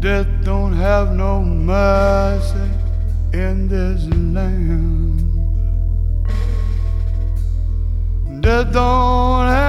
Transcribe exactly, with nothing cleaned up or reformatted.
Death don't have no mercy in this land. Death don't have